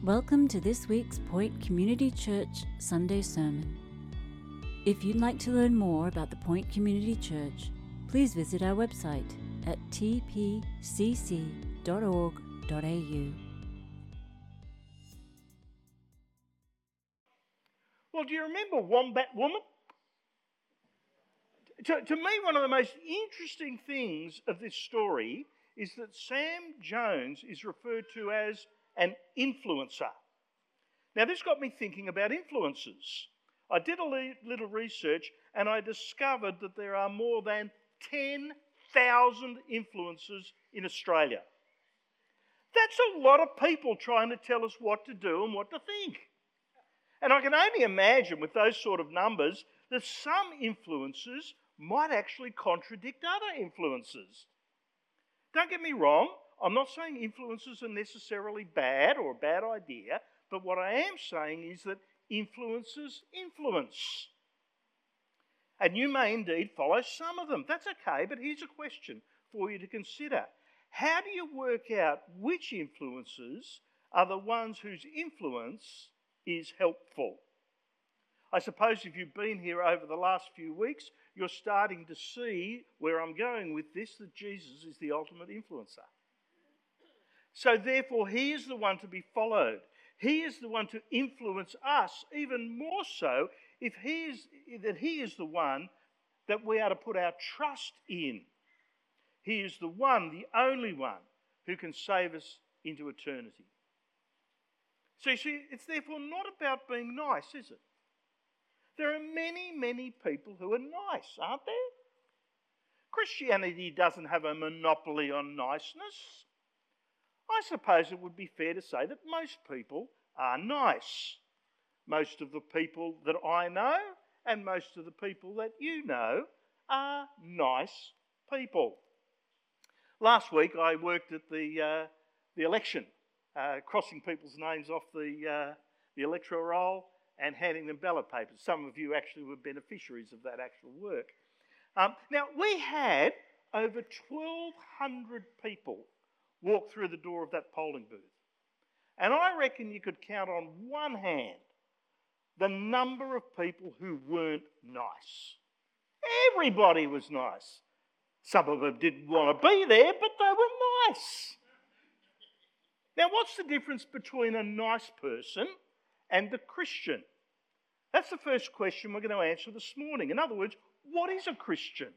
Welcome to this week's Point Community Church Sunday Sermon. If you'd like to learn more about the Point Community Church, please visit our website at tpcc.org.au. Well, do you remember Wombat Woman? To me, one of the most interesting things of this story is that Sam Jones is referred to as an influencer. Now, this got me thinking about influencers. I did a little research and I discovered that there are more than 10,000 influencers in Australia. That's a lot of people trying to tell us what to do and what to think. And I can only imagine with those sort of numbers that some influencers might actually contradict other influencers. Don't get me wrong, I'm not saying influencers are necessarily bad or a bad idea, but what I am saying is that influencers influence. And you may indeed follow some of them. That's okay, but here's a question for you to consider. How do you work out which influencers are the ones whose influence is helpful? I suppose if you've been here over the last few weeks, you're starting to see where I'm going with this, that Jesus is the ultimate influencer. So therefore, he is the one to be followed. He is the one to influence us, even more so if he is the one that we are to put our trust in. He is the one, the only one, who can save us into eternity. So you see, it's therefore not about being nice, is it? There are many, many people who are nice, aren't there? Christianity doesn't have a monopoly on niceness. I suppose it would be fair to say that most people are nice. Most of the people that I know and most of the people that you know are nice people. Last week I worked at the election, crossing people's names off the electoral roll and handing them ballot papers. Some of you actually were beneficiaries of that actual work. Now, we had over 1,200 people walk through the door of that polling booth. And I reckon you could count on one hand the number of people who weren't nice. Everybody was nice. Some of them didn't want to be there, but they were nice. Now, what's the difference between a nice person and a Christian? That's the first question we're going to answer this morning. In other words, what is a Christian?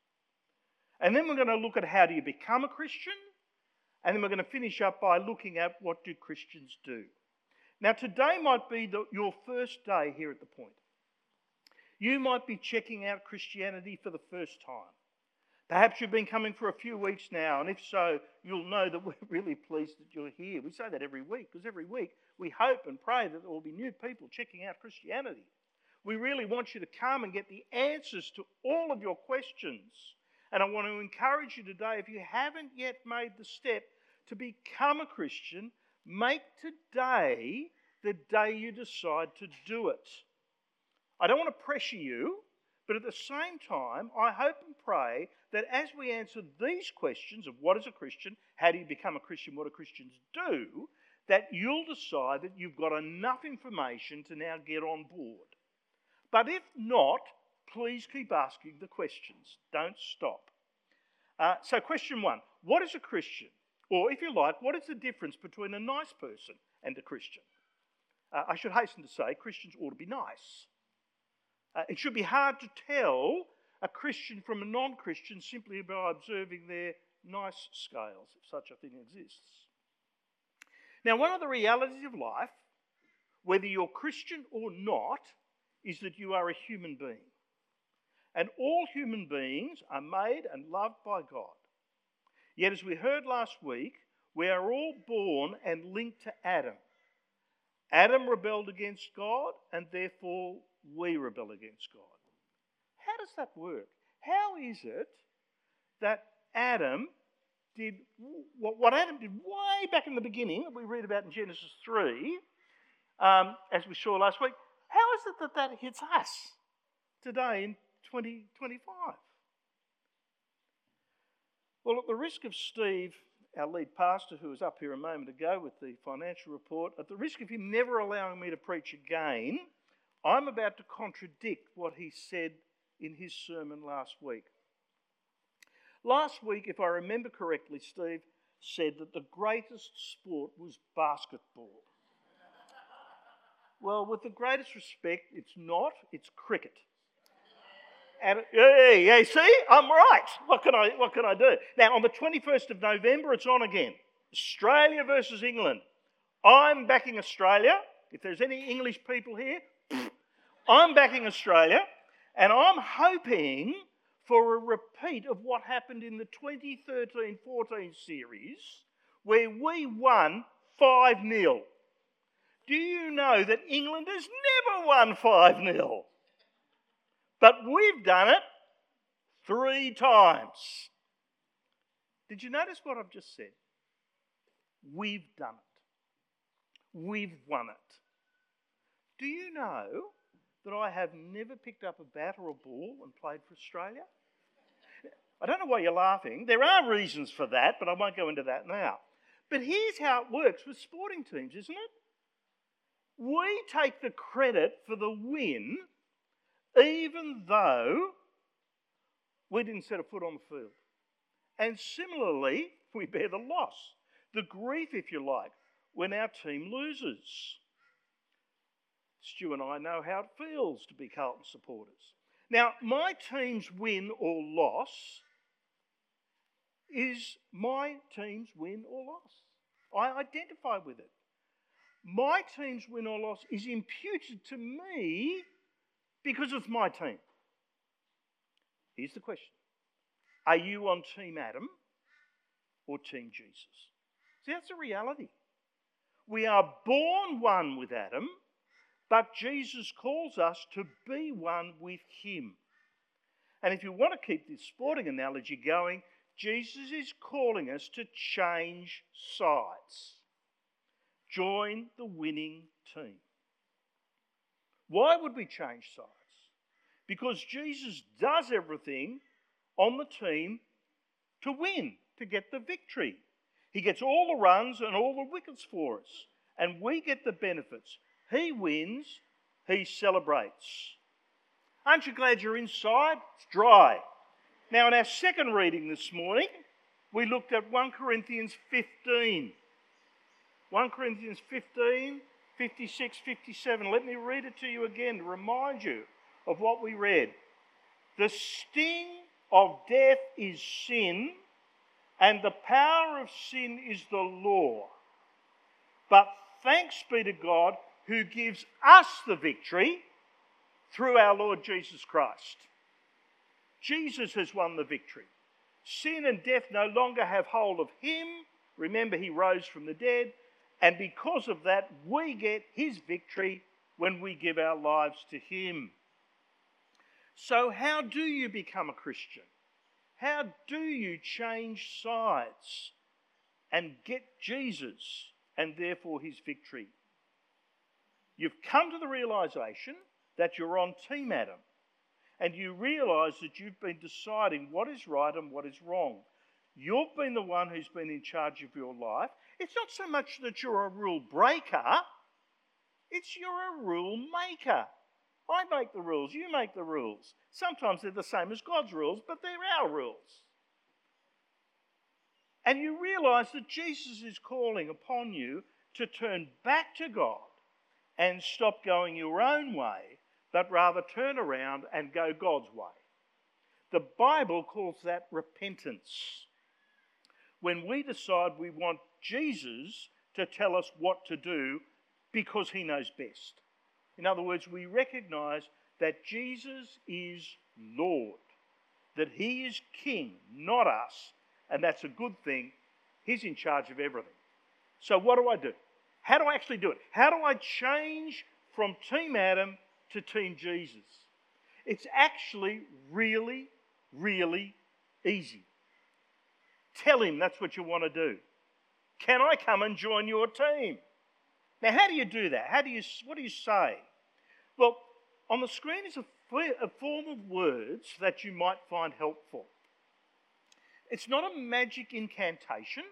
And then we're going to look at how do you become a Christian? And then we're going to finish up by looking at what do Christians do. Now, today might be your first day here at the Point. You might be checking out Christianity for the first time. Perhaps you've been coming for a few weeks now, and if so, you'll know that we're really pleased that you're here. We say that every week, because every week we hope and pray that there will be new people checking out Christianity. We really want you to come and get the answers to all of your questions. And I want to encourage you today, if you haven't yet made the step to become a Christian, make today the day you decide to do it. I don't want to pressure you, but at the same time, I hope and pray that as we answer these questions of what is a Christian, how do you become a Christian, what do Christians do, that you'll decide that you've got enough information to now get on board. But if not, please keep asking the questions. Don't stop. So question one, what is a Christian? Or if you like, what is the difference between a nice person and a Christian? I should hasten to say Christians ought to be nice. It should be hard to tell a Christian from a non-Christian simply by observing their nice scales, if such a thing exists. Now, one of the realities of life, whether you're Christian or not, is that you are a human being. And all human beings are made and loved by God. Yet, as we heard last week, we are all born and linked to Adam. Adam rebelled against God, and therefore we rebel against God. How does that work? How is it that Adam did what Adam did way back in the beginning, that we read about in Genesis 3, as we saw last week? How is it that hits us today in 2025? Well, at the risk of Steve our lead pastor, who was up here a moment ago with the financial report, at the risk of him never allowing me to preach again, I'm about to contradict what he said in his sermon last week. Last week, if I remember correctly, Steve said that the greatest sport was basketball. Well, with the greatest respect, it's not, it's cricket. And yeah, see, I'm right. What can I do? Now, on the 21st of November, it's on again. Australia versus England. I'm backing Australia. If there's any English people here, I'm backing Australia. And I'm hoping for a repeat of what happened in the 2013-14 series, where we won 5-0. Do you know that England has never won 5-0? But we've done it 3 times. Did you notice what I've just said? We've done it. We've won it. Do you know that I have never picked up a bat or a ball and played for Australia? I don't know why you're laughing. There are reasons for that, but I won't go into that now. But here's how it works with sporting teams, isn't it? We take the credit for the win even though we didn't set a foot on the field. And similarly, we bear the loss, the grief, if you like, when our team loses. Stu and I know how it feels to be Carlton supporters. Now, my team's win or loss is my team's win or loss. I identify with it. My team's win or loss is imputed to me because of my team. Here's the question. Are you on Team Adam or Team Jesus? See, that's a reality. We are born one with Adam, but Jesus calls us to be one with him. And if you want to keep this sporting analogy going, Jesus is calling us to change sides. Join the winning team. Why would we change sides? Because Jesus does everything on the team to win, to get the victory. He gets all the runs and all the wickets for us, and we get the benefits. He wins, he celebrates. Aren't you glad you're inside? It's dry. Now, in our second reading this morning, we looked at 1 Corinthians 15. 1 Corinthians 15, 56, 57. Let me read it to you again to remind you of what we read. The sting of death is sin, and the power of sin is the law. But thanks be to God who gives us the victory through our Lord Jesus Christ. Jesus has won the victory. Sin and death no longer have hold of him. Remember, he rose from the dead. And because of that, we get his victory when we give our lives to him. So how do you become a Christian? How do you change sides and get Jesus and therefore his victory? You've come to the realisation that you're on Team Adam, and you realise that you've been deciding what is right and what is wrong. You've been the one who's been in charge of your life. It's not so much that you're a rule breaker, it's you're a rule maker. I make the rules, you make the rules. Sometimes they're the same as God's rules, but they're our rules. And you realise that Jesus is calling upon you to turn back to God and stop going your own way, but rather turn around and go God's way. The Bible calls that repentance. When we decide we want Jesus to tell us what to do because he knows best. In other words, we recognise that Jesus is Lord, that he is King, not us, and that's a good thing. He's in charge of everything. So what do? How do I actually do it? How do I change from Team Adam to Team Jesus? It's actually really, really easy. Tell him that's what you want to do. Can I come and join your team? Now, how do you do that? What do you say? Well, on the screen is a form of words that you might find helpful. It's not a magic incantation.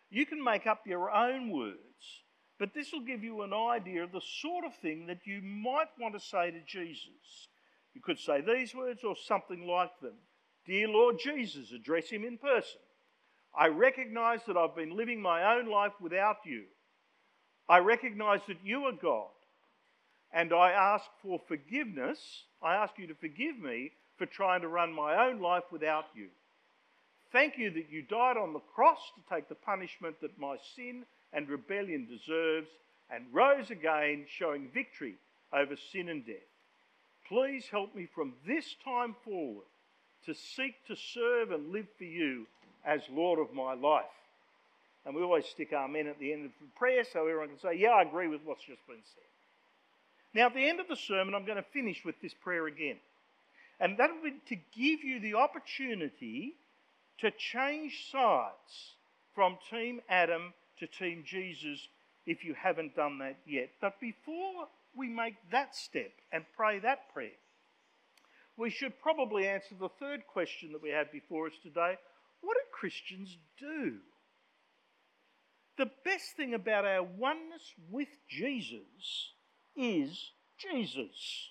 You can make up your own words, but this will give you an idea of the sort of thing that you might want to say to Jesus. You could say these words or something like them. Dear Lord Jesus, address him in person. I recognise that I've been living my own life without you. I recognise that you are God. And I ask for forgiveness. I ask you to forgive me for trying to run my own life without you. Thank you that you died on the cross to take the punishment that my sin and rebellion deserves and rose again, showing victory over sin and death. Please help me from this time forward to seek to serve and live for you as Lord of my life. And we always stick amen at the end of the prayer so everyone can say, yeah, I agree with what's just been said. Now, at the end of the sermon, I'm going to finish with this prayer again. And that will be to give you the opportunity to change sides from Team Adam to Team Jesus if you haven't done that yet. But before we make that step and pray that prayer, we should probably answer the third question that we have before us today. What do Christians do? The best thing about our oneness with Jesus is Jesus.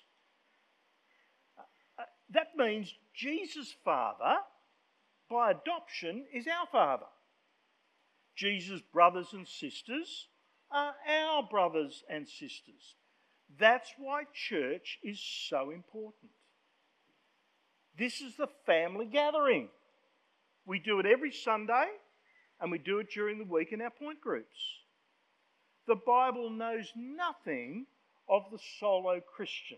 That means Jesus' Father, by adoption, is our Father. Jesus' brothers and sisters are our brothers and sisters. That's why church is so important. This is the family gathering. We do it every Sunday and we do it during the week in our point groups. The Bible knows nothing of the solo Christian.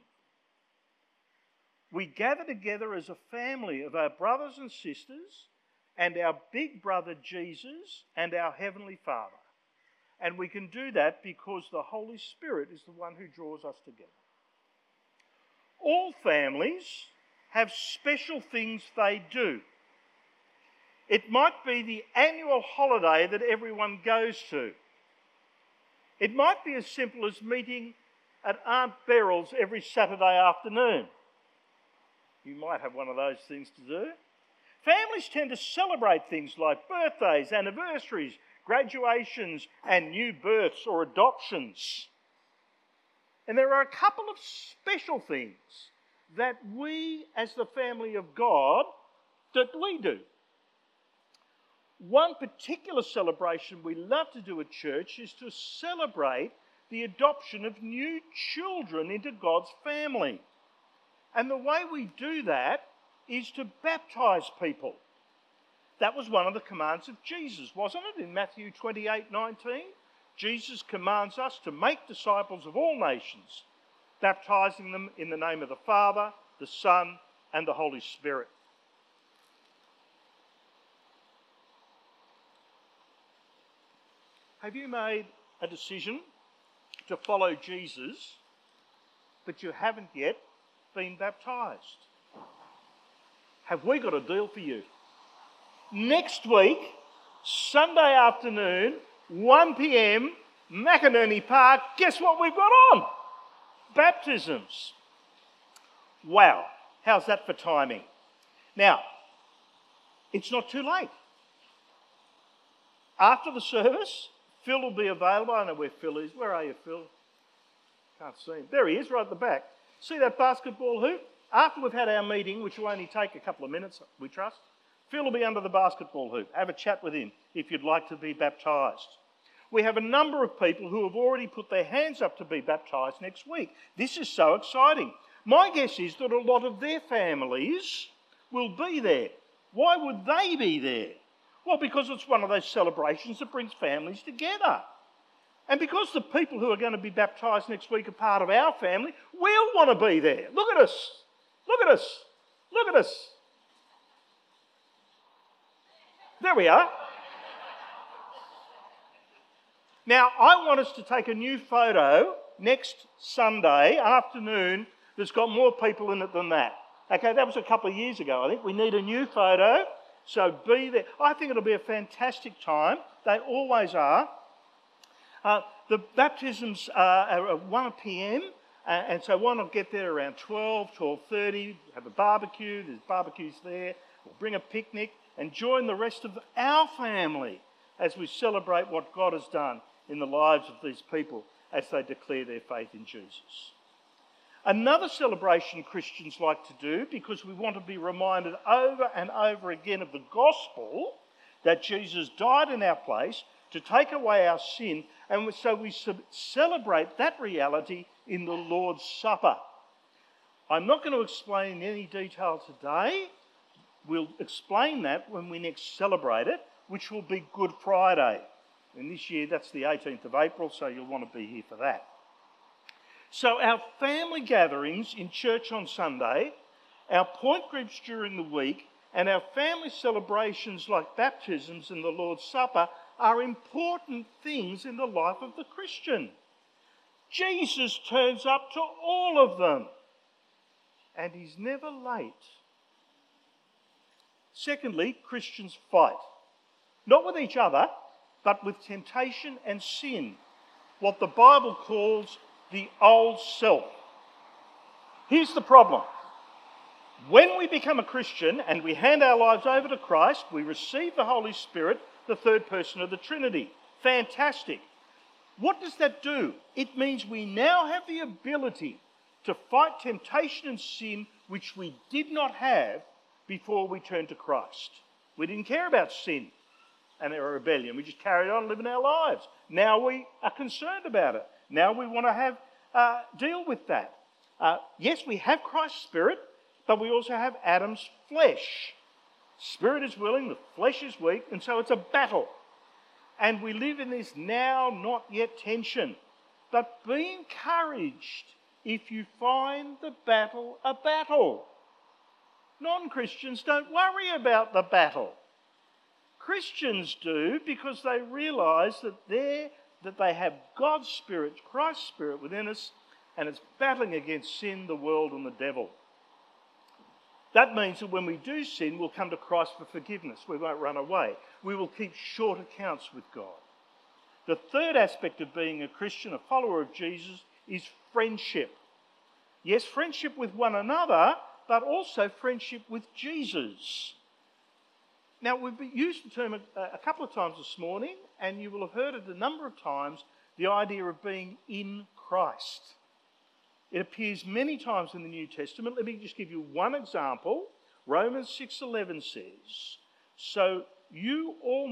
We gather together as a family of our brothers and sisters and our big brother Jesus and our Heavenly Father. And we can do that because the Holy Spirit is the one who draws us together. All families have special things they do. It might be the annual holiday that everyone goes to. It might be as simple as meeting at Aunt Beryl's every Saturday afternoon. You might have one of those things to do. Families tend to celebrate things like birthdays, anniversaries, graduations, and new births or adoptions. And there are a couple of special things that we, as the family of God, that we do. One particular celebration we love to do at church is to celebrate the adoption of new children into God's family. And the way we do that is to baptise people. That was one of the commands of Jesus, wasn't it? In Matthew 28:19, Jesus commands us to make disciples of all nations, baptising them in the name of the Father, the Son, and the Holy Spirit. Have you made a decision to follow Jesus, but you haven't yet been baptised? Have we got a deal for you? Next week, Sunday afternoon, 1 p.m, McInerney Park, guess what we've got on? Baptisms. Wow, how's that for timing? Now, it's not too late. After the service, Phil will be available. I don't know where Phil is. Where are you, Phil? Can't see him. There he is, right at the back. See that basketball hoop? After we've had our meeting, which will only take a couple of minutes, we trust, Phil will be under the basketball hoop. Have a chat with him if you'd like to be baptised. We have a number of people who have already put their hands up to be baptised next week. This is so exciting. My guess is that a lot of their families will be there. Why would they be there? Well, because it's one of those celebrations that brings families together. And because the people who are going to be baptised next week are part of our family, we'll want to be there. Look at us. Look at us. Look at us. There we are. Now, I want us to take a new photo next Sunday afternoon that's got more people in it than that. Okay, that was a couple of years ago, I think. We need a new photo, so be there. I think it'll be a fantastic time. They always are. The baptisms are at 1 p.m, and so why not get there around 12, 12:30, have a barbecue, there's barbecues there, we'll bring a picnic and join the rest of our family as we celebrate what God has done in the lives of these people as they declare their faith in Jesus. Another celebration Christians like to do, because we want to be reminded over and over again of the gospel, that Jesus died in our place to take away our sin, and so we celebrate that reality in the Lord's Supper. I'm not going to explain in any detail today. We'll explain that when we next celebrate it, which will be Good Friday. And this year that's the 18th of April, so you'll want to be here for that. So our family gatherings in church on Sunday, our point groups during the week, and our family celebrations like baptisms and the Lord's Supper are important things in the life of the Christian. Jesus turns up to all of them, and he's never late. Secondly, Christians fight. Not with each other, but with temptation and sin, what the Bible calls the old self. Here's the problem. When we become a Christian and we hand our lives over to Christ, we receive the Holy Spirit, the third person of the Trinity. Fantastic. What does that do? It means we now have the ability to fight temptation and sin which we did not have before we turned to Christ. We didn't care about sin and our rebellion. We just carried on living our lives. Now we are concerned about it. Now we want to deal with that. Yes, we have Christ's Spirit, but we also have Adam's flesh. Spirit is willing, the flesh is weak, and so it's a battle. And we live in this now, not yet tension. But be encouraged if you find the battle a battle. Non-Christians don't worry about the battle. Christians do, because they realise that they have God's Spirit, Christ's Spirit within us, and it's battling against sin, the world and the devil. That means that when we do sin, we'll come to Christ for forgiveness. We won't run away. We will keep short accounts with God. The third aspect of being a Christian, a follower of Jesus, is friendship. Yes, friendship with one another, but also friendship with Jesus. Now, we've used the term a couple of times this morning, and you will have heard it a number of times, the idea of being in Christ. It appears many times in the New Testament. Let me just give you one example. Romans 6:11 says, So you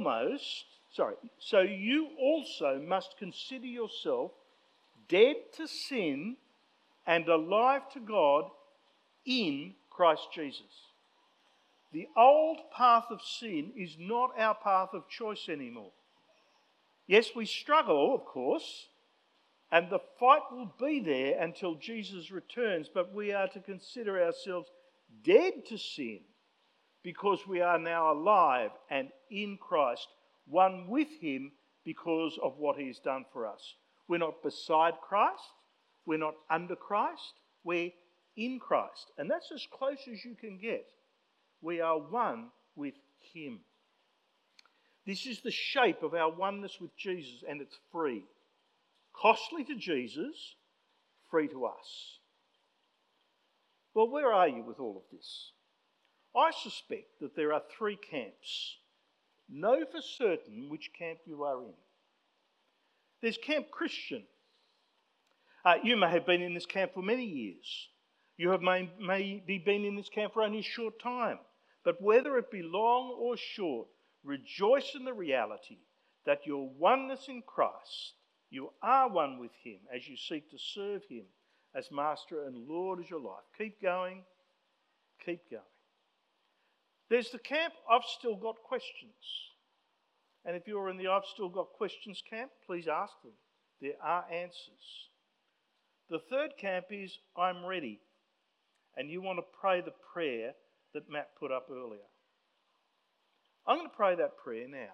also must consider yourself dead to sin and alive to God in Christ Jesus. The old path of sin is not our path of choice anymore. Yes, we struggle, of course, and the fight will be there until Jesus returns, but we are to consider ourselves dead to sin because we are now alive and in Christ, one with him because of what he has done for us. We're not beside Christ, we're not under Christ, we're in Christ. And that's as close as you can get. We are one with him. This is the shape of our oneness with Jesus, and it's free. Costly to Jesus, free to us. Well, where are you with all of this? I suspect that there are three camps. Know for certain which camp you are in. There's Camp Christian. You may have been in this camp for many years. You have maybe been in this camp for only a short time. But whether it be long or short, rejoice in the reality that your oneness in Christ, you are one with him as you seek to serve him as Master and Lord of your life. Keep going, keep going. There's the camp, I've still got questions. And if you're in the I've still got questions camp, please ask them. There are answers. The third camp is I'm ready. And you want to pray the prayer that Matt put up earlier. I'm going to pray that prayer now.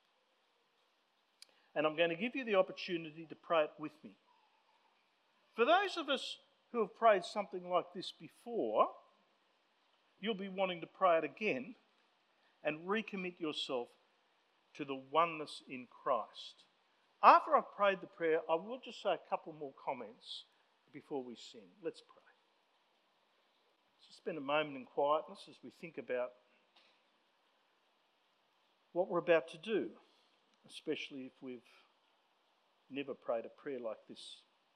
And I'm going to give you the opportunity to pray it with me. For those of us who have prayed something like this before, you'll be wanting to pray it again and recommit yourself to the oneness in Christ. After I've prayed the prayer, I will just say a couple more comments before we sing. Let's pray. Let's spend a moment in quietness as we think about what we're about to do. especially if we've never prayed a prayer like this.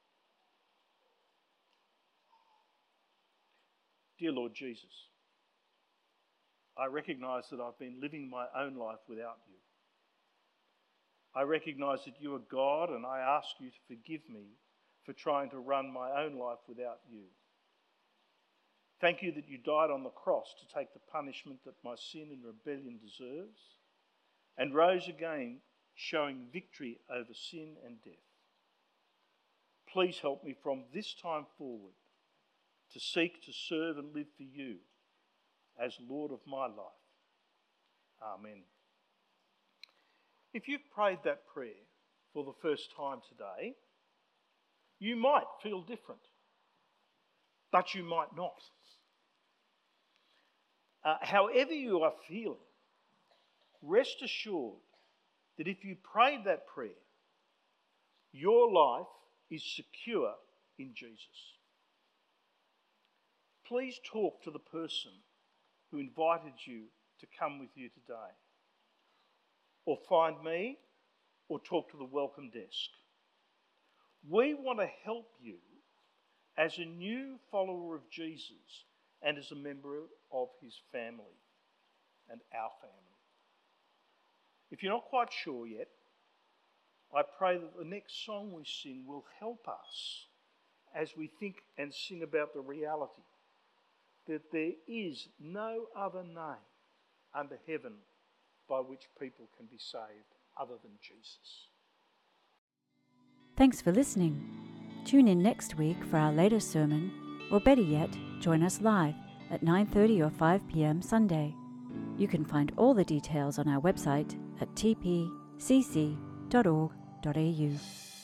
Dear Lord Jesus, I recognise that I've been living my own life without you. I recognise that you are God, and I ask you to forgive me for trying to run my own life without you. Thank you that you died on the cross to take the punishment that my sin and rebellion deserves, and rose again, showing victory over sin and death. Please help me from this time forward to seek to serve and live for you as Lord of my life. Amen. If you've prayed that prayer for the first time today, you might feel different, but you might not. However you are feeling, rest assured that if you prayed that prayer, your life is secure in Jesus. Please talk to the person who invited you to come with you today, or find me, or talk to the welcome desk. We want to help you as a new follower of Jesus and as a member of his family and our family. If you're not quite sure yet, I pray that the next song we sing will help us as we think and sing about the reality that there is no other name under heaven by which people can be saved other than Jesus. Thanks for listening. Tune in next week for our latest sermon, or better yet, join us live at 9:30 or 5 p.m. Sunday. You can find all the details on our website at tpcc.org.au.